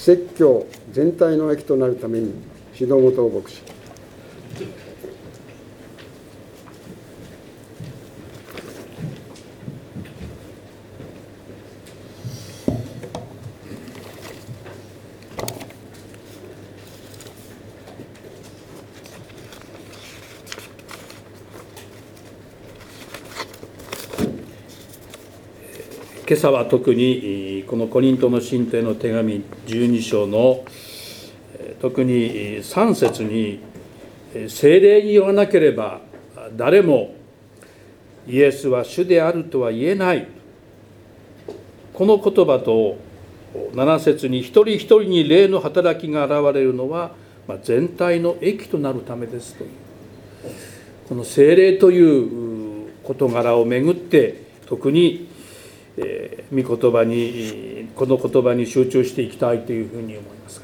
説教全体の益となるために指導元を牧師。 今朝は特にこのコリントの信徒への手紙12章の特に3節に聖霊によらなければ誰もイエスは主であるとは言えない、この言葉と7節に一人一人に霊の働きが現れるのは全体の益となるためですという、この聖霊という事柄をめぐって特に御言葉にこの言葉に集中していきたいというふうに思います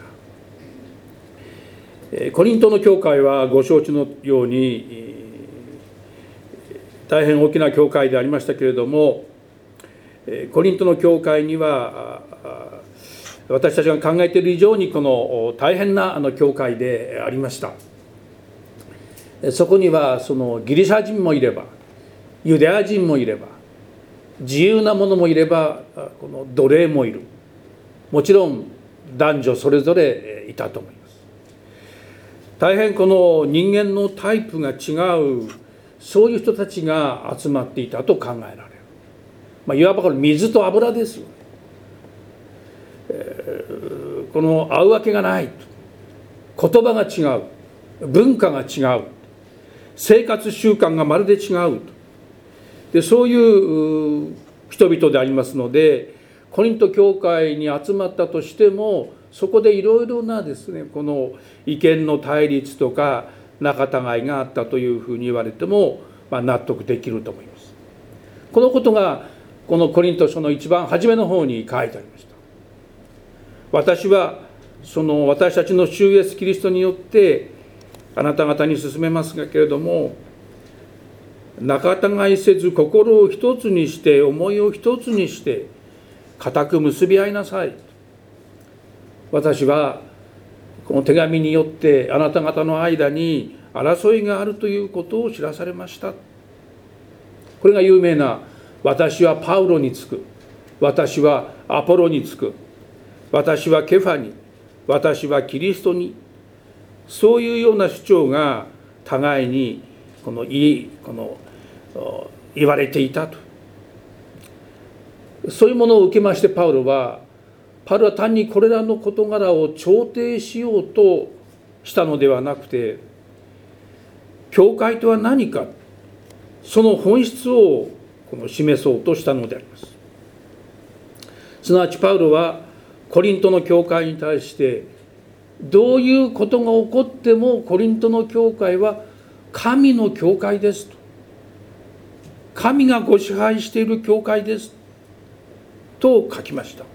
が、コリントの教会はご承知のように大変大きな教会でありましたけれども、コリントの教会には私たちが考えている以上にこの大変な教会でありました。そこにはそのギリシャ人もいればユダヤ人もいれば自由な者もいればこの奴隷もいる、もちろん男女それぞれいたと思います。大変この人間のタイプが違う、そういう人たちが集まっていたと考えられる。いわばこれ水と油ですよね。この合うわけがない、言葉が違う、文化が違う、生活習慣がまるで違うで、そういう人々でありますので、コリント教会に集まったとしてもそこでいろいろなですね、この意見の対立とか仲違いがあったというふうに言われても納得できると思います。このことがこのコリント書の一番初めの方に書いてありました。私はその私たちの主イエスキリストによってあなた方に進めますがけれども、仲違いせず心を一つにして思いを一つにして固く結び合いなさい。私はこの手紙によってあなた方の間に争いがあるということを知らされました。これが有名な私はパウロにつく、私はアポロにつく、私はケファに、私はキリストに、そういうような主張が互いに言われていたと。そういうものを受けましてパウロは単にこれらの事柄を調停しようとしたのではなくて、教会とは何か、その本質を示そうとしたのであります。すなわちパウロはコリントの教会に対して、どういうことが起こってもコリントの教会は神の教会ですと、神がご支配している教会ですと書きました。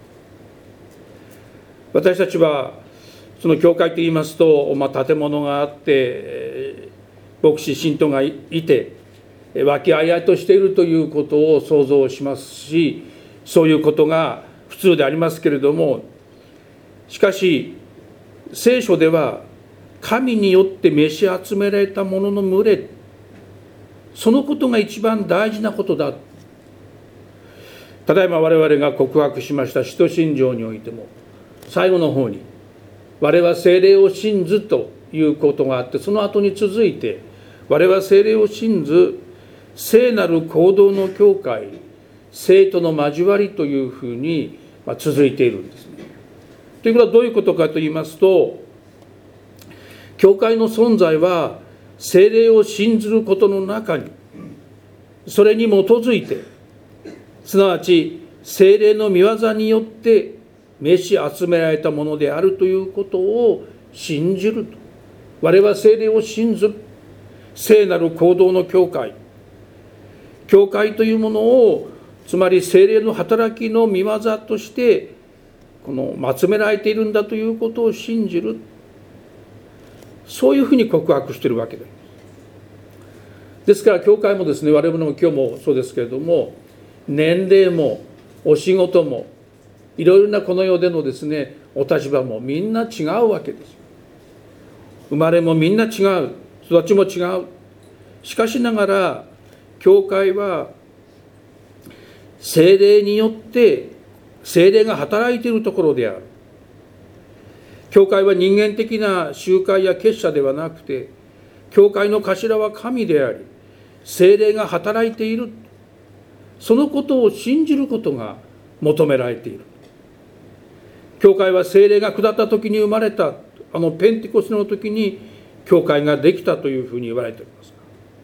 私たちはその教会といいますと、建物があって牧師信徒がいて和気あいあいとしているということを想像しますし、そういうことが普通でありますけれども、しかし聖書では神によって召し集められた者の群れ、そのことが一番大事なことだ。ただいま我々が告白しました使徒信条においても最後の方に我は聖霊を信ずということがあって、その後に続いて我は聖霊を信ず聖なる行動の教会、聖との交わりというふうに続いているんですね。ということはどういうことかと言いますと、教会の存在は聖霊を信ずることの中に、それに基づいて、すなわち聖霊の御業によって召し集められたものであるということを信じると。我は聖霊を信ずる聖なる行動の教会、教会というものを、つまり聖霊の働きの御業として集められているんだということを信じる、そういうふうに告白しているわけです。ですから教会もですね、我々の今日もそうですけれども、年齢もお仕事もいろいろなこの世でのですねお立場もみんな違うわけです。生まれもみんな違う、育ちも違う。しかしながら教会は聖霊によって聖霊が働いているところである。教会は人間的な集会や結社ではなくて、教会の頭は神であり、聖霊が働いている、そのことを信じることが求められている。教会は聖霊が下った時に生まれた、ペンテコステの時に教会ができたというふうに言われております。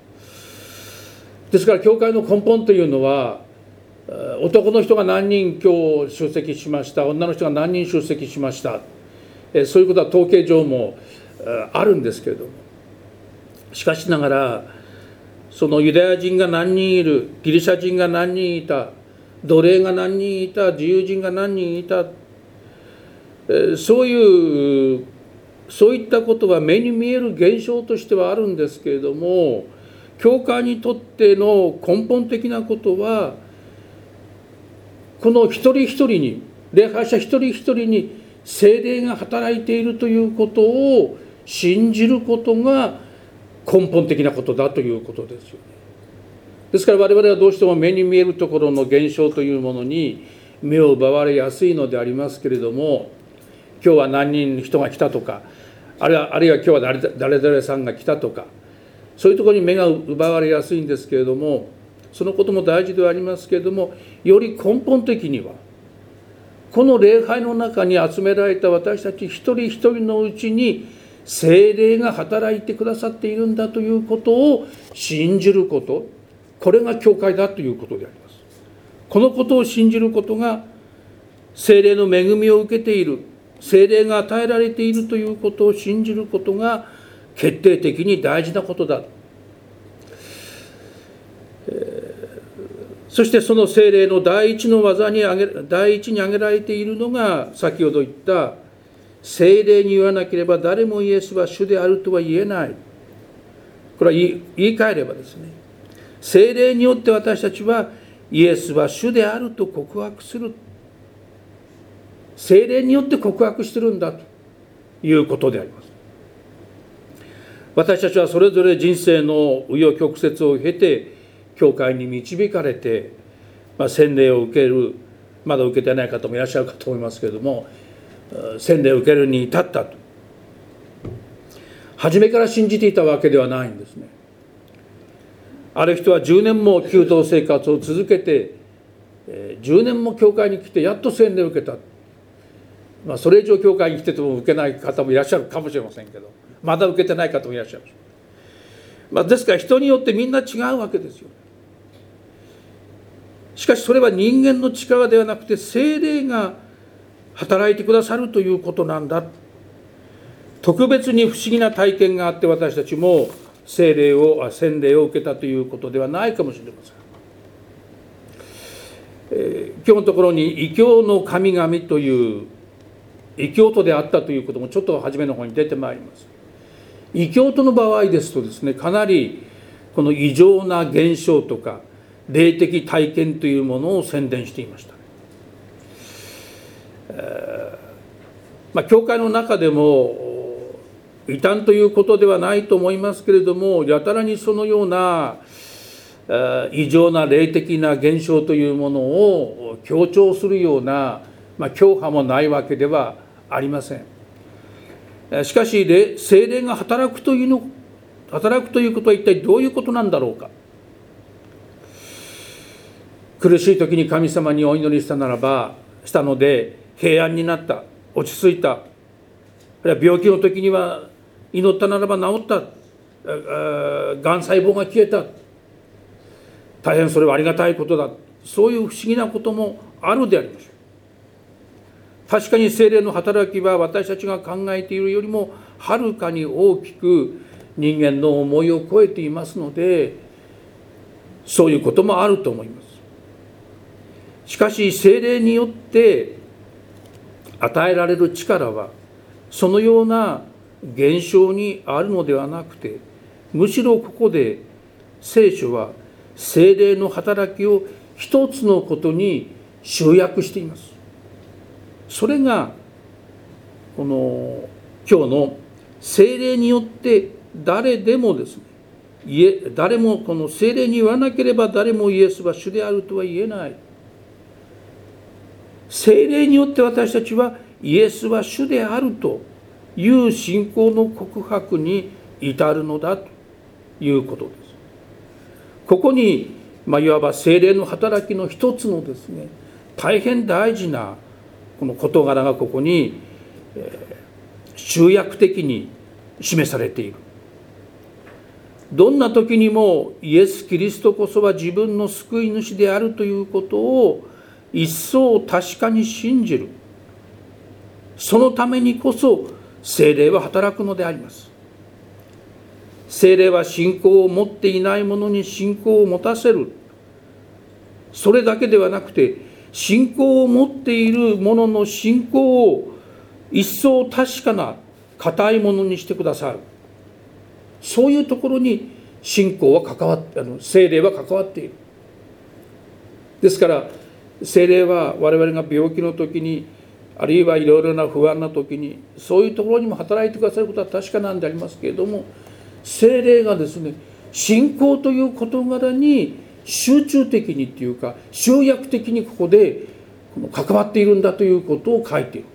ですから教会の根本というのは、男の人が何人今日出席しました、女の人が何人出席しました、そういうことは統計上もあるんですけれども、しかしながらそのユダヤ人が何人いる、ギリシャ人が何人いた、奴隷が何人いた、自由人が何人いた、そういったことは目に見える現象としてはあるんですけれども、教会にとっての根本的なことは、この一人一人に、礼拝者一人一人に聖霊が働いているということを信じることが根本的なことだということですよね。ですから我々はどうしても目に見えるところの現象というものに目を奪われやすいのでありますけれども、今日は何人人が来たとか、あるいは今日は誰々さんが来たとか、そういうところに目が奪われやすいんですけれども、そのことも大事ではありますけれども、より根本的にはこの礼拝の中に集められた私たち一人一人のうちに聖霊が働いてくださっているんだということを信じること、これが教会だということであります。このことを信じることが聖霊の恵みを受けている、聖霊が与えられているということを信じることが決定的に大事なことだ。そしてその聖霊の第一に挙げられているのが、先ほど言った聖霊に言わなければ誰もイエスは主であるとは言えない。これは言い換えればですね、聖霊によって私たちはイエスは主であると告白する。聖霊によって告白してるんだということであります。私たちはそれぞれ人生の紆余曲折を経て教会に導かれて、洗礼を受ける、まだ受けてない方もいらっしゃるかと思いますけれども、洗礼を受けるに至ったと。初めから信じていたわけではないんですね。ある人は10年も求道生活を続けて、10年も教会に来てやっと洗礼を受けた。それ以上教会に来てても受けない方もいらっしゃるかもしれませんけど、まだ受けてない方もいらっしゃいます。ですから人によってみんな違うわけですよ。しかしそれは人間の力ではなくて聖霊が働いてくださるということなんだ。特別に不思議な体験があって私たちも洗礼を受けたということではないかもしれません。今日のところに異教の神々という異教徒であったということもちょっと初めの方に出てまいります。異教徒の場合ですとですね、かなりこの異常な現象とか霊的体験というものを宣伝していました。教会の中でも異端ということではないと思いますけれども、やたらにそのような異常な霊的な現象というものを強調するような教派もないわけではありません。しかし聖霊が働くということは一体どういうことなんだろうか。苦しい時に神様にお祈りしたので平安になった、落ち着いた。あるいは病気の時には祈ったならば治った、がん細胞が消えた、大変それはありがたいことだ。そういう不思議なこともあるでありましょう。確かに聖霊の働きは私たちが考えているよりもはるかに大きく人間の思いを超えていますので、そういうこともあると思います。しかし聖霊によって与えられる力はそのような現象にあるのではなくて、むしろここで聖書は聖霊の働きを一つのことに集約しています。それがこの今日の聖霊によって誰でもですね、誰もこの聖霊に言わなければ誰もイエスは主であるとは言えない。聖霊によって私たちはイエスは主であるという信仰の告白に至るのだということです。ここに、いわば聖霊の働きの一つのですね、大変大事なこの事柄がここに、集約的に示されている。どんな時にもイエス・キリストこそは自分の救い主であるということを一層確かに信じる。そのためにこそ聖霊は働くのであります。聖霊は信仰を持っていない者に信仰を持たせる。それだけではなくて、信仰を持っている者の信仰を一層確かな固いものにしてくださる。そういうところに信仰は聖霊は関わっている。ですから聖霊は我々が病気の時に、あるいはいろいろな不安な時に、そういうところにも働いてくださることは確かなんでありますけれども、聖霊がですね、信仰という事柄に集中的にっていうか集約的にここで関わっているんだということを書いている。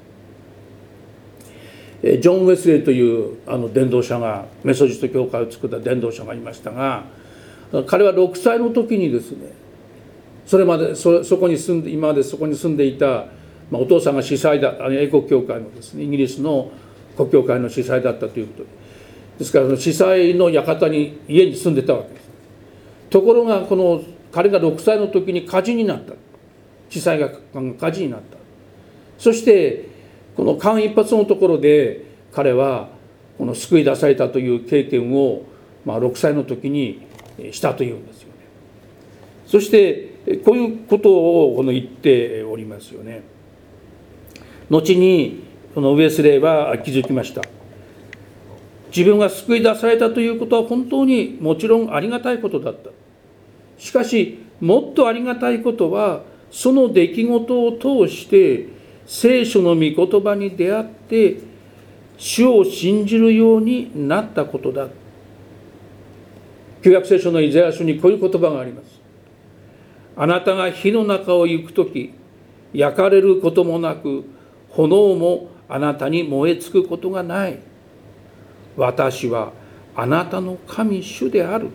ジョン・ウェスレーという伝道者が、メソジスト教会を作った伝道者がいましたが、彼は6歳の時にですね、そこに住んでいた、お父さんが司祭だ、英国教会のですね、イギリスの国教会の司祭だったということですから、司祭の館に家に住んでたわけです。ところが彼が6歳の時に火事になった。司祭が火事になった。そしてこの間一髪のところで彼はこの救い出されたという経験を、6歳の時にしたというんですよね。そしてこういうことを言っておりますよね。後にこのウェスレーは気づきました。自分が救い出されたということは本当にもちろんありがたいことだった。しかしもっとありがたいことは、その出来事を通して聖書の御言葉に出会って主を信じるようになったことだ。旧約聖書のイザヤ書にこういう言葉があります。あなたが火の中を行くとき、焼かれることもなく、炎もあなたに燃え尽くことがない。私はあなたの神主である。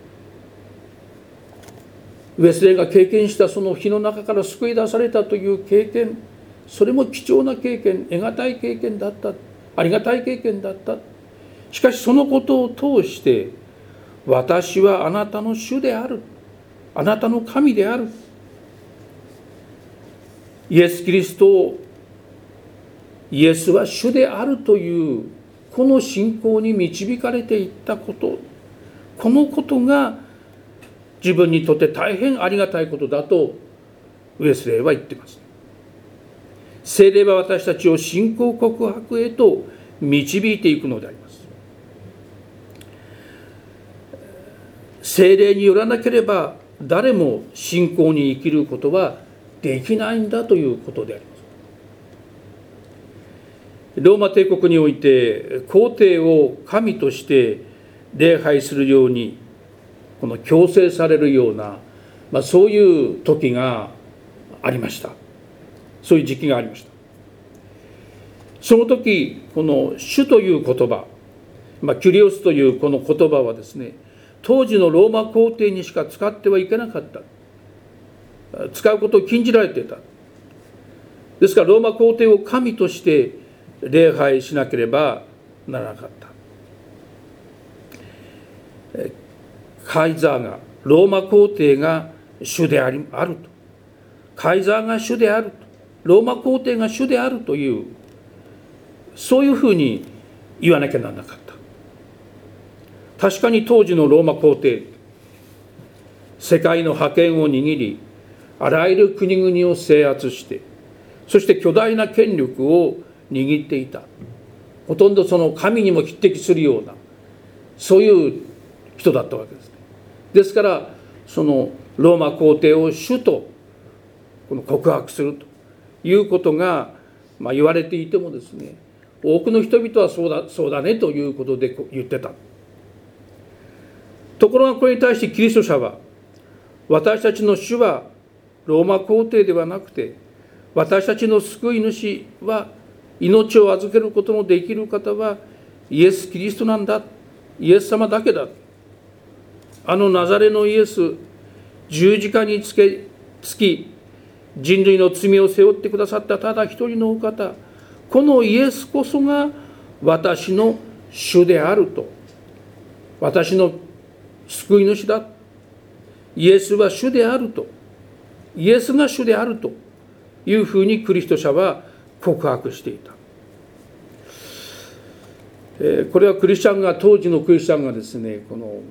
ウェスレーが経験したその火の中から救い出されたという経験、それも貴重な経験、得難い経験だった、ありがたい経験だった。しかしそのことを通して、私はあなたの主である、あなたの神である、イエス・キリストを、イエスは主であるというこの信仰に導かれていったこと、このことが自分にとって大変ありがたいことだとウェスレーは言っています。聖霊は私たちを信仰告白へと導いていくのであります。聖霊によらなければ誰も信仰に生きることはできないんだということであります。ローマ帝国において皇帝を神として礼拝するようにこの強制されるような、そういう時がありました。そういう時期がありました。その時この主という言葉、キュリオスというこの言葉はですね、当時のローマ皇帝にしか使ってはいけなかった。使うことを禁じられていた。ですからローマ皇帝を神として礼拝しなければならなかった。カイザーが、ローマ皇帝が主であると、カイザーが主であると、ローマ皇帝が主であるという、そういうふうに言わなきゃならなかった。確かに当時のローマ皇帝、世界の覇権を握り、あらゆる国々を制圧して、そして巨大な権力を握っていた。ほとんどその神にも匹敵するような、そういう人だったわけです。ですからそのローマ皇帝を主とこの告白するということが言われていてもですね、 多くの人々はそうだねということで言ってた。ところがこれに対してキリスト者は、私たちの主はローマ皇帝ではなくて、私たちの救い主は、命を預けることのできる方はイエス・キリストなんだ、イエス様だけだ。あのナザレのイエス、十字架につき人類の罪を背負ってくださったただ一人のお方、このイエスこそが私の主であると、私の救い主だ、イエスは主であると、イエスが主であるというふうにキリスト者は告白していた。これは当時のクリスチャンがですね、この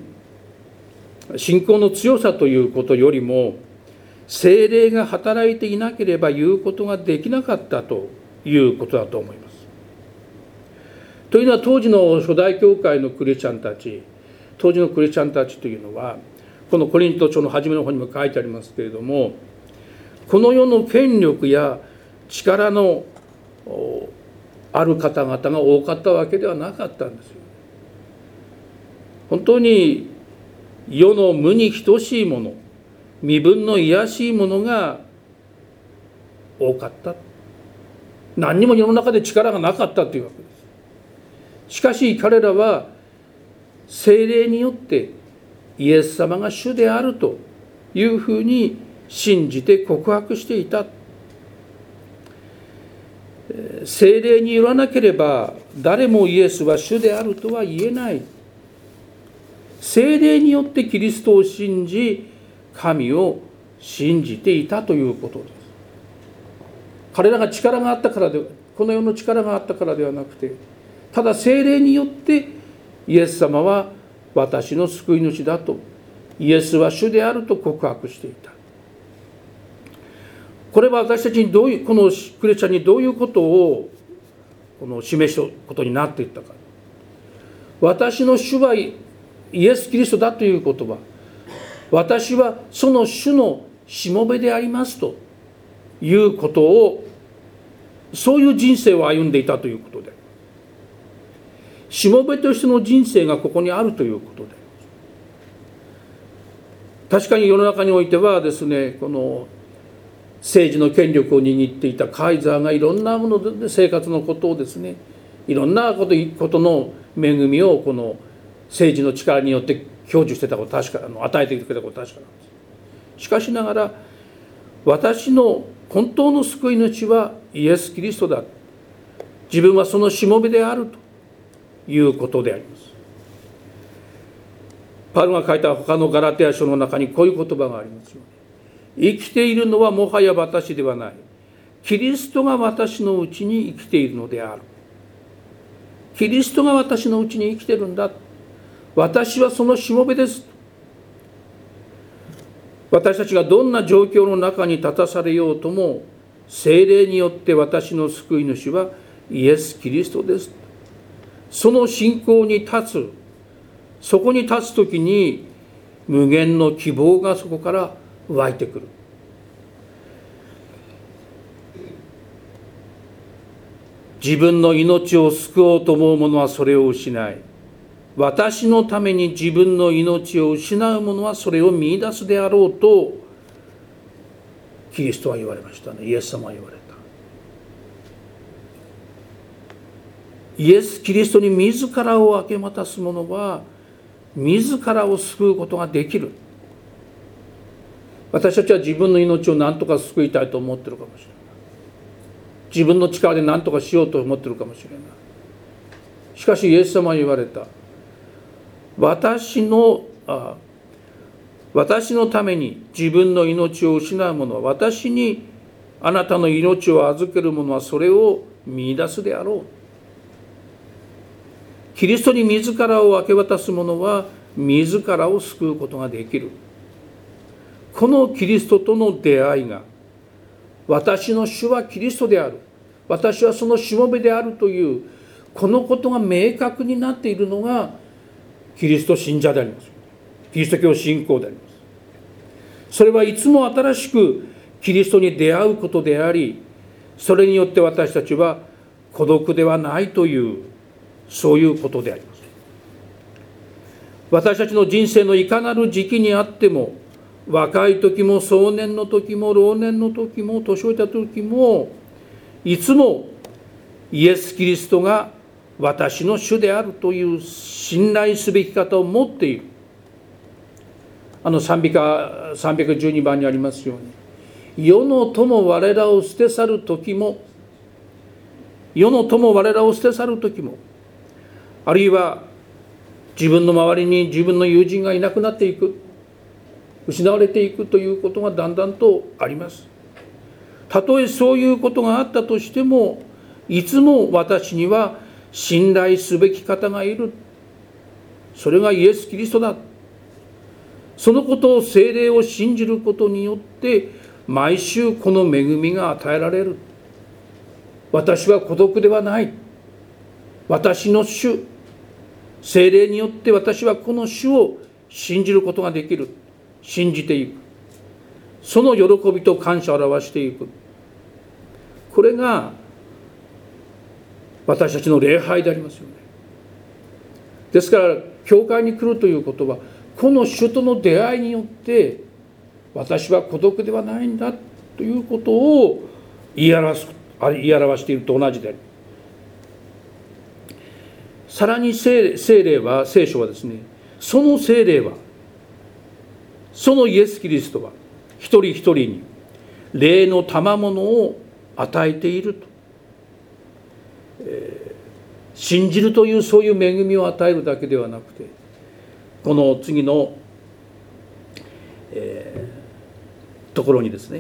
信仰の強さということよりも、聖霊が働いていなければ言うことができなかったということだと思います。というのは、当時の初代教会のクリスチャンたちというのは、このコリント書の初めの方にも書いてありますけれども、この世の権力や力のある方々が多かったわけではなかったんですよ。本当に世の無に等しいもの、身分の卑しいものが多かった。何にも世の中で力がなかったというわけです。しかし彼らは聖霊によってイエス様が主であるというふうに信じて告白していた。聖霊によらなければ誰もイエスは主であるとは言えない。聖霊によってキリストを信じ、神を信じていたということです。彼らが力があったからで、この世の力があったからではなくて、ただ聖霊によってイエス様は私の救い主だと、イエスは主であると告白していた。これは私たちにこのクリスチャンにどういうことを示すことになっていったか。私の主はイエス・キリストだということは、私はその主のしもべでありますということを、そういう人生を歩んでいたということで、しもべとしての人生がここにあるということで、確かに世の中においてはですね、この政治の権力を握っていたカイザーがいろんなもので生活のことをですね、いろんなことの恵みをこの政治の力によって享受してたこと、確か与えてくれたこと確かなんです。しかしながら、私の本当の救い主はイエス・キリストだ、自分はそのしもべであるということであります。パウロが書いた他のガラテヤ書の中にこういう言葉がありますよね。生きているのはもはや私ではない、キリストが私のうちに生きているのである。キリストが私のうちに生きているんだ、私はそのしもべです。私たちがどんな状況の中に立たされようとも、聖霊によって私の救い主はイエス・キリストです。その信仰に立つ、そこに立つときに無限の希望がそこから湧いてくる。自分の命を救おうと思う者はそれを失い、私のために自分の命を失う者はそれを見出すであろうとキリストは言われましたね。イエス様は言われた。イエス・キリストに自らを明け渡す者は自らを救うことができる。私たちは自分の命を何とか救いたいと思っているかもしれない。自分の力で何とかしようと思っているかもしれない。しかしイエス様は言われた。私のために自分の命を失う者は、私にあなたの命を預ける者はそれを見出すであろう。キリストに自らを明け渡す者は自らを救うことができる。このキリストとの出会いが、私の主はキリストである、私はそのしもべであるというこのことが明確になっているのがキリスト信者であります。キリスト教信仰であります。それはいつも新しくキリストに出会うことであり、それによって私たちは孤独ではないという、そういうことであります。私たちの人生のいかなる時期にあっても、若い時も壮年の時も老年の時も年老いた時も、いつもイエス・キリストが私の主であるという信頼すべき方を持っている。賛美歌312番にありますように、世の友我らを捨て去る時も、世の友我らを捨て去る時も、あるいは自分の周りに自分の友人がいなくなっていく、失われていくということがだんだんとあります。たとえそういうことがあったとしても、いつも私には信頼すべき方がいる。それがイエス・キリストだ。そのことを、聖霊を信じることによって毎週この恵みが与えられる。私は孤独ではない。私の主、聖霊によって私はこの主を信じることができる。信じていく。その喜びと感謝を表していく。これが私たちの礼拝でありますよね。ですから教会に来るということは、この主との出会いによって私は孤独ではないんだということを言い表していると同じである。さらに聖霊は、聖書はですね、その聖霊は、そのイエス・キリストは一人一人に霊の賜物を与えていると、信じるというそういう恵みを与えるだけではなくて、この次の、ところにですね、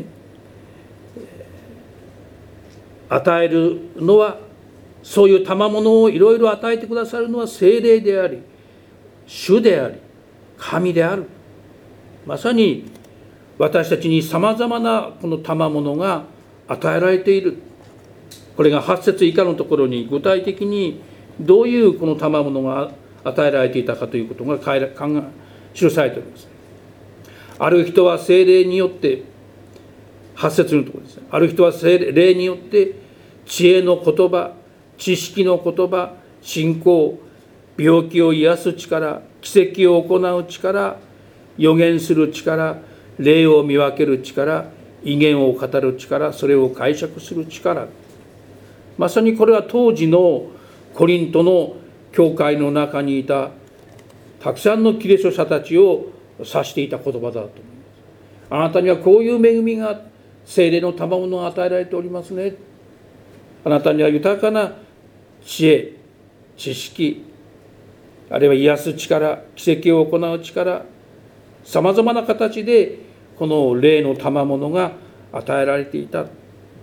与えるのは、そういう賜物をいろいろ与えてくださるのは聖霊であり、主であり、神である。まさに私たちにさまざまなこの賜物が与えられている。これが8節以下のところに具体的にどういうこの賜物が与えられていたかということが記されております。ある人は聖霊によって、8節のところですね、ある人は聖霊によって知恵の言葉、知識の言葉、信仰、病気を癒す力、奇跡を行う力、予言する力、霊を見分ける力、異言を語る力、それを解釈する力。まさにこれは当時のコリントの教会の中にいたたくさんのキリスト者たちを指していた言葉だと思います。あなたにはこういう恵みが、聖霊の賜物が与えられておりますね。あなたには豊かな知恵、知識、あるいは癒す力、奇跡を行う力、さまざまな形でこの霊の賜物が与えられていた。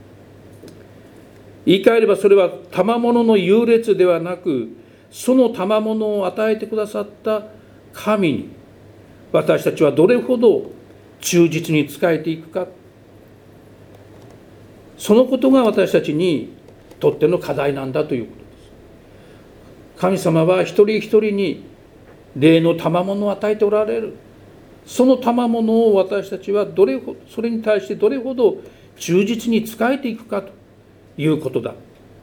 言い換えれば、それは賜物の優劣ではなく、その賜物を与えてくださった神に私たちはどれほど忠実に仕えていくか、そのことが私たちにとっての課題なんだということです。神様は一人一人に霊の賜物を与えておられる。その賜物を私たちはそれに対してどれほど忠実に仕えていくかということだ。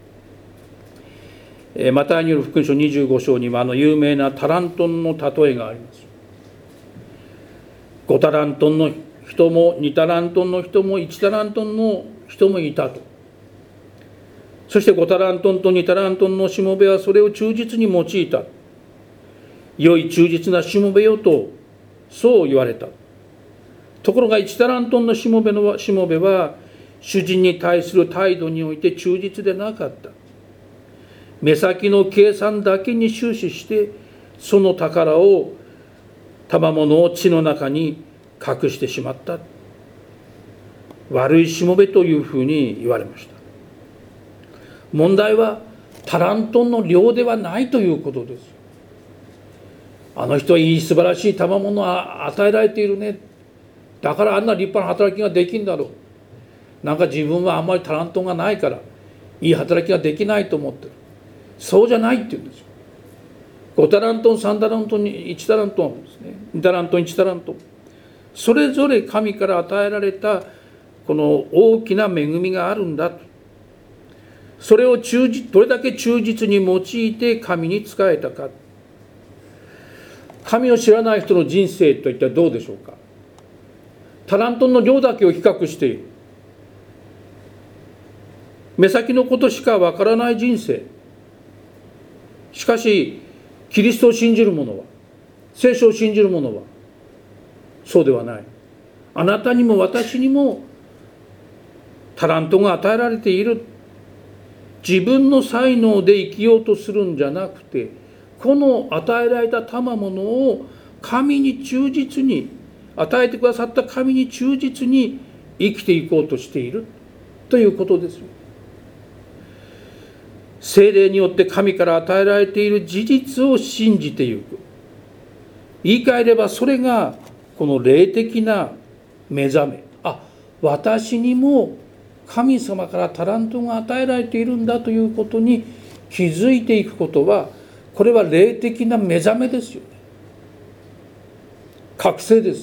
マタイによる福音書25章には有名なタラントンの例えがあります。5タラントンの人も2タラントンの人も1タラントンの人もいたと。そして5タラントンと2タラントンのしもべはそれを忠実に用いた。良い忠実なしもべよとそう言われた。ところが1タラントンのしもべは主人に対する態度において忠実でなかった。目先の計算だけに終始して、その賜物を地の中に隠してしまった。悪いしもべというふうに言われました。問題はタラントンの量ではないということです。あの人はいい素晴らしい賜物を与えられているね。だからあんな立派な働きができるんだろう。なんか自分はあんまりタラントンがないからいい働きができないと思ってる。そうじゃないって言うんですよ。5タラントン、3タラントン、1タラントンですね。2タラントン、1タラントン。それぞれ神から与えられたこの大きな恵みがあるんだと。 それをどれだけ忠実に用いて神に仕えたか。神を知らない人の人生といったらどうでしょうか。タラントの量だけを比較している。目先のことしかわからない人生。しかしキリストを信じる者は、聖書を信じる者はそうではない。あなたにも私にもタラントが与えられている。自分の才能で生きようとするんじゃなくて、この与えられた賜物を神に忠実に、与えてくださった神に忠実に生きていこうとしているということですよ。聖霊によって神から与えられている事実を信じていく。言い換えればそれがこの霊的な目覚め。私にも神様からタラントが与えられているんだということに気づいていくことは、これは霊的な目覚めですよね。覚醒です。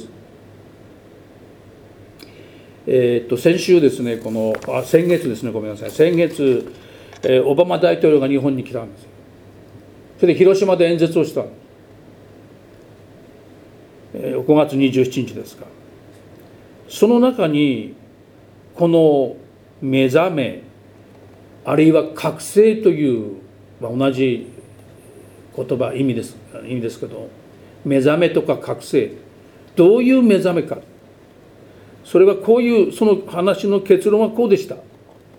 先週ですね、先月ですね、ごめんなさい。先月、オバマ大統領が日本に来たんですよ。それで広島で演説をした。5月27日ですか。その中にこの目覚め、あるいは覚醒という、同じ言葉、意味ですけど、目覚めとか覚醒、どういう目覚めか。それはこういう、その話の結論はこうでした。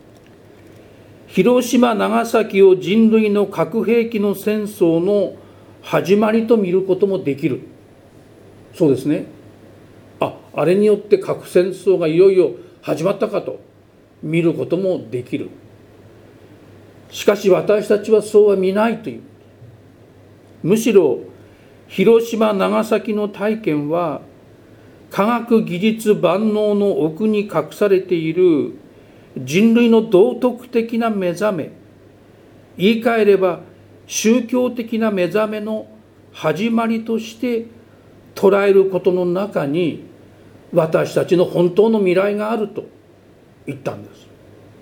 広島、長崎を人類の核兵器の戦争の始まりと見ることもできる。そうですね。あれによって核戦争がいよいよ始まったかと見ることもできる。しかし私たちはそうは見ないという。むしろ広島、長崎の体験は科学技術万能の奥に隠されている人類の道徳的な目覚め、言い換えれば宗教的な目覚めの始まりとして捉えることの中に私たちの本当の未来があると言ったんです。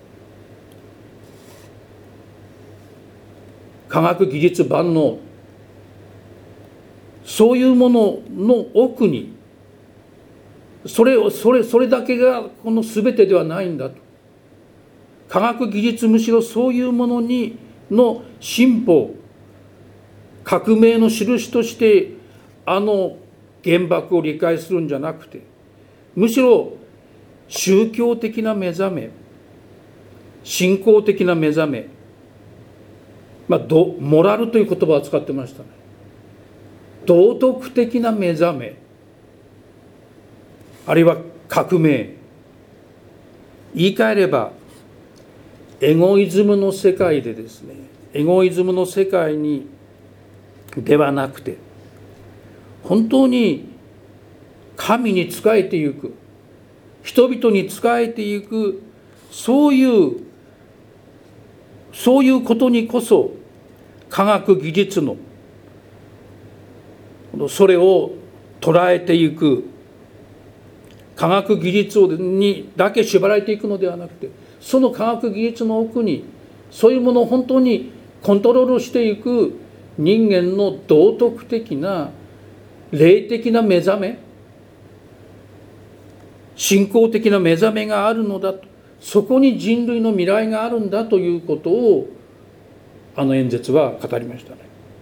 科学技術万能、そういうものの奥に、それだけがこの全てではないんだと。科学技術、むしろそういうものの進歩、革命の印として原爆を理解するんじゃなくて、むしろ宗教的な目覚め、信仰的な目覚め、モラルという言葉を使ってましたね。道徳的な目覚め、あるいは革命、言い換えればエゴイズムの世界でですね、エゴイズムの世界にではなくて、本当に神に仕えていく、人々に仕えていく、そういうことにこそ科学技術のそれを捉えていく、科学技術にだけ縛られていくのではなくて、その科学技術の奥にそういうものを本当にコントロールしていく人間の道徳的な霊的な目覚め、信仰的な目覚めがあるのだと、そこに人類の未来があるんだということを演説は語りましたね。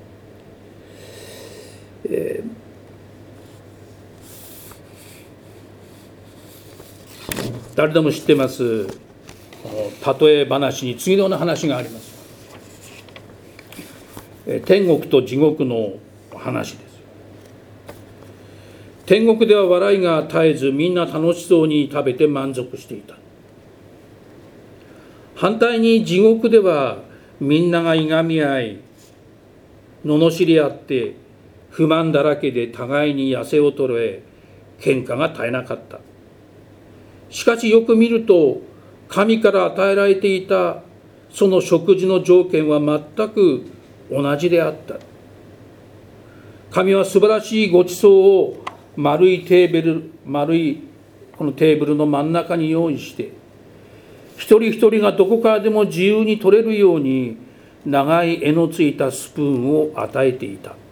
誰でも知ってます例え話に次のような話があります。天国と地獄の話です。天国では笑いが絶えず、みんな楽しそうに食べて満足していた。反対に地獄ではみんながいがみ合い、罵り合って不満だらけで互いに痩せ衰え、喧嘩が絶えなかった。しかしよく見ると、神から与えられていたその食事の条件は全く同じであった。神は素晴らしいごちそうを丸いこのテーブルの真ん中に用意して、 一人一人がどこからでも自由に取れるように長い柄のついたスプーンを与えていた。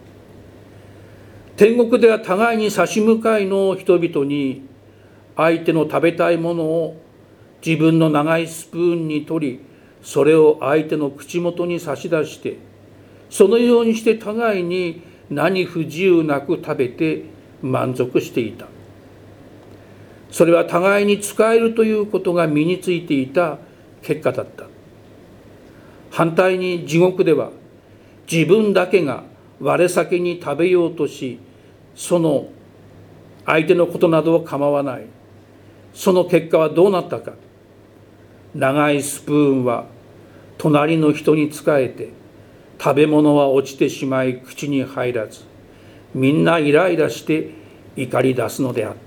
天国では互いに差し向かいの人々に相手の食べたいものを自分の長いスプーンに取り、それを相手の口元に差し出して、そのようにして互いに何不自由なく食べて満足していた。それは互いに使えるということが身についていた結果だった。反対に地獄では自分だけが我先に食べようとし、その相手のことなどを構わない。その結果はどうなったか。長いスプーンは隣の人に仕えて、食べ物は落ちてしまい口に入らず、みんなイライラして怒り出すのであった。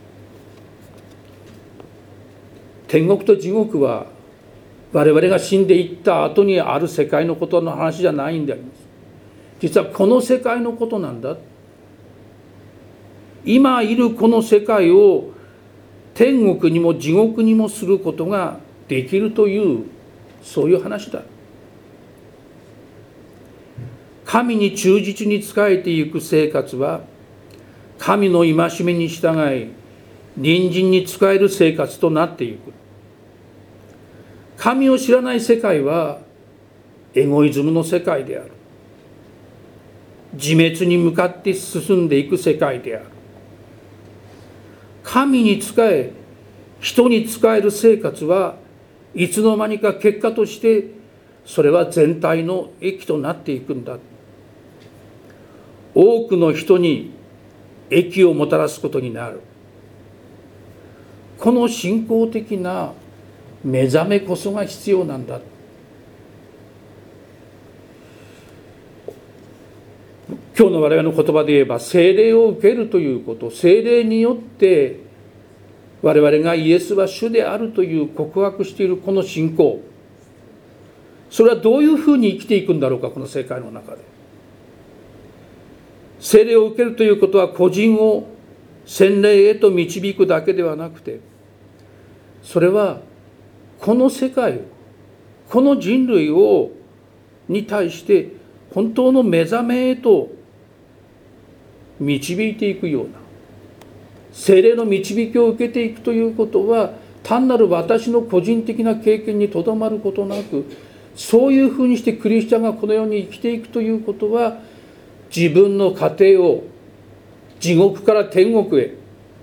天国と地獄は我々が死んでいった後にある世界のことの話じゃないんであります。実はこの世界のことなんだ。今いるこの世界を天国にも地獄にもすることができるという、そういう話だ。神に忠実に仕えていく生活は、神の戒めに従い隣人に仕える生活となっていく。神を知らない世界はエゴイズムの世界である。自滅に向かって進んでいく世界である。神に仕え、人に仕える生活はいつの間にか結果としてそれは全体の益となっていくんだ。多くの人に益をもたらすことになる。この信仰的な目覚めこそが必要なんだ。今日の我々の言葉で言えば、聖霊を受けるということ、聖霊によって我々がイエスは主であるという告白しているこの信仰、それはどういうふうに生きていくんだろうか、この世界の中で。聖霊を受けるということは個人を洗礼へと導くだけではなくて、それはこの世界を、この人類をに対して本当の目覚めへと導いていくような、聖霊の導きを受けていくということは、単なる私の個人的な経験にとどまることなく、そういうふうにしてクリスチャンがこの世に生きていくということは、自分の家庭を地獄から天国へ、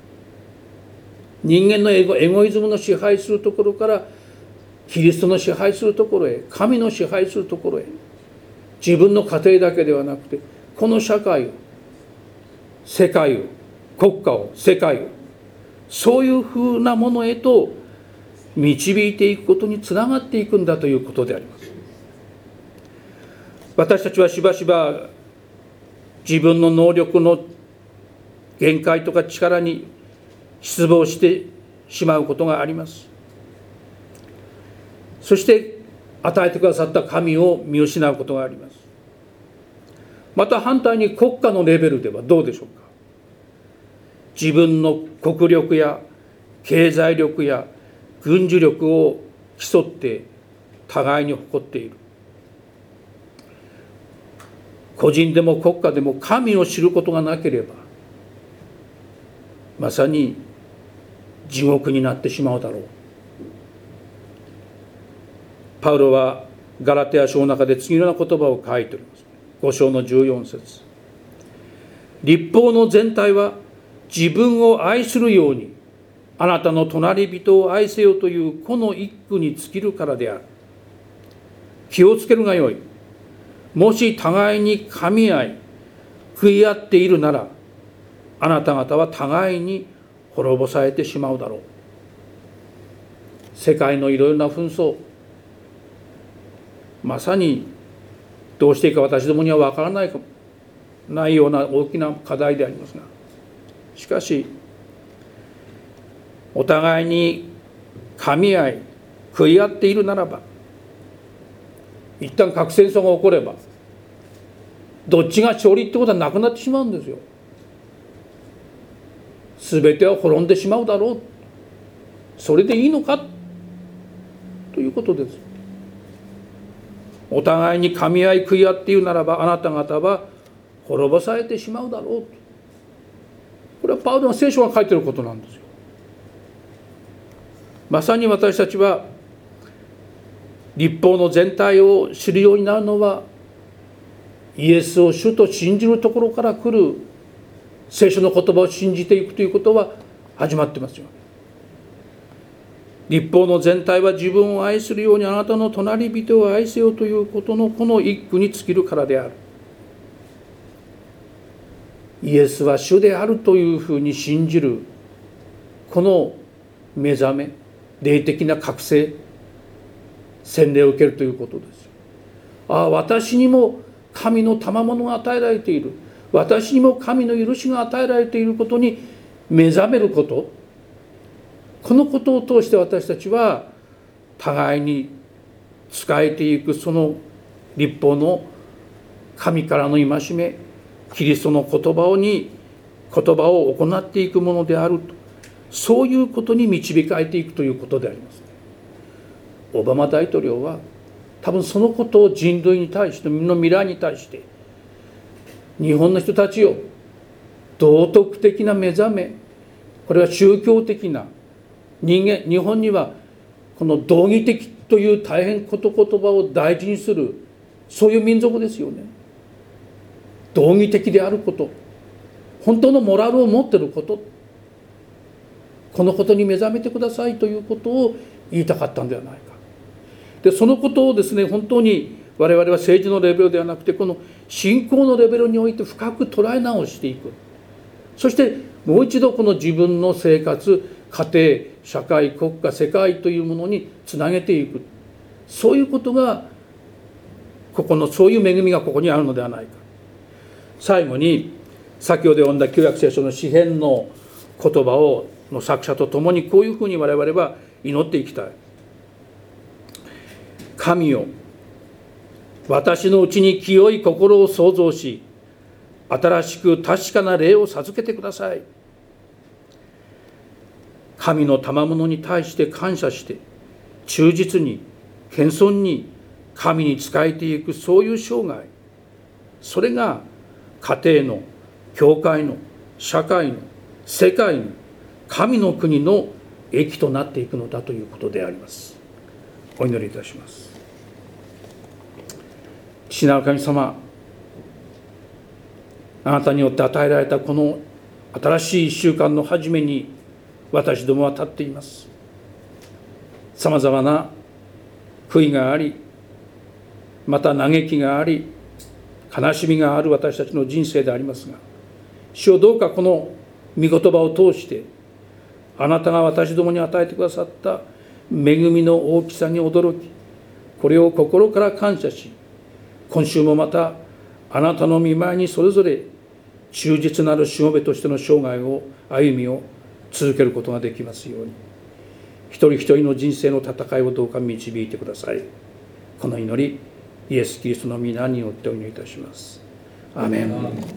人間のエゴイズムの支配するところからキリストの支配するところへ、神の支配するところへ、自分の家庭だけではなくて、この社会を、世界を、国家を、世界を、そういうふうなものへと導いていくことにつながっていくんだということであります。私たちはしばしば自分の能力の限界とか力に失望してしまうことがあります。そして与えてくださった神を見失うことがあります。また反対に国家のレベルではどうでしょうか。自分の国力や経済力や軍事力を競って互いに誇っている。個人でも国家でも神を知ることがなければ、まさに地獄になってしまうだろう。パウロはガラテヤ書の中で次のような言葉を書いております。5章の14節。律法の全体は自分を愛するようにあなたの隣人を愛せよというこの一句に尽きるからである。気をつけるがよい。もし互いに噛み合い食い合っているなら、あなた方は互いに滅ぼされてしまうだろう。世界のいろいろな紛争、まさにどうしていいか私どもには分からないような大きな課題でありますが、しかしお互いに噛み合い食い合っているならば、一旦核戦争が起こればどっちが勝利ってことはなくなってしまうんですよ。全ては滅んでしまうだろう。それでいいのかということです。お互いに噛み合い食い合っているならば、あなた方は滅ぼされてしまうだろうと。これはパウロの聖書が書いていることなんですよ。まさに私たちは律法の全体を知るようになるのは、イエスを主と信じるところから来る聖書の言葉を信じていくということは始まってますよ。律法の全体は自分を愛するようにあなたの隣人を愛せよということのこの一句に尽きるからである。イエスは主であるというふうに信じるこの目覚め、霊的な覚醒、洗礼を受けるということです。私にも神の賜物が与えられている、私にも神の許しが与えられていることに目覚めること、このことを通して私たちは互いに仕えていくその律法の神からの戒め、キリストの言葉を行っていくものであると、そういうことに導かれていくということであります。オバマ大統領は多分そのことを人類に対して、の未来に対して、日本の人たちを道徳的な目覚め、これは宗教的な日本にはこの道義的という大変言葉を大事にする、そういう民族ですよね。道義的であること、本当のモラルを持っていること、このことに目覚めてくださいということを言いたかったんではないか。でそのことをですね、本当に我々は政治のレベルではなくて、この信仰のレベルにおいて深く捉え直していく。そしてもう一度この自分の生活、家庭、社会、国家、世界というものにつなげていく。そういうことがそういう恵みがここにあるのではないか。最後に先ほど読んだ旧約聖書の詩編の言葉の作者と共にこういうふうに我々は祈っていきたい。神よ、私のうちに清い心を創造し、新しく確かな霊を授けてください。神の賜物に対して感謝して、忠実に謙遜に神に仕えていく、そういう生涯、それが家庭の、教会の、社会の、世界の、神の国の益となっていくのだということであります。お祈りいたします。父なる神様、あなたによって与えられたこの新しい1週間の初めに私どもは立っています。さまざまな悔いがあり、また嘆きがあり、悲しみがある私たちの人生でありますが、主よ、どうかこの御言葉を通してあなたが私どもに与えてくださった恵みの大きさに驚き、これを心から感謝し、今週もまたあなたの御前にそれぞれ忠実なるしもべとしての生涯を、歩みを続けることができますように、一人一人の人生の戦いをどうか導いてください。この祈り、イエス・キリストの皆によってお祈りいたします。アーメン。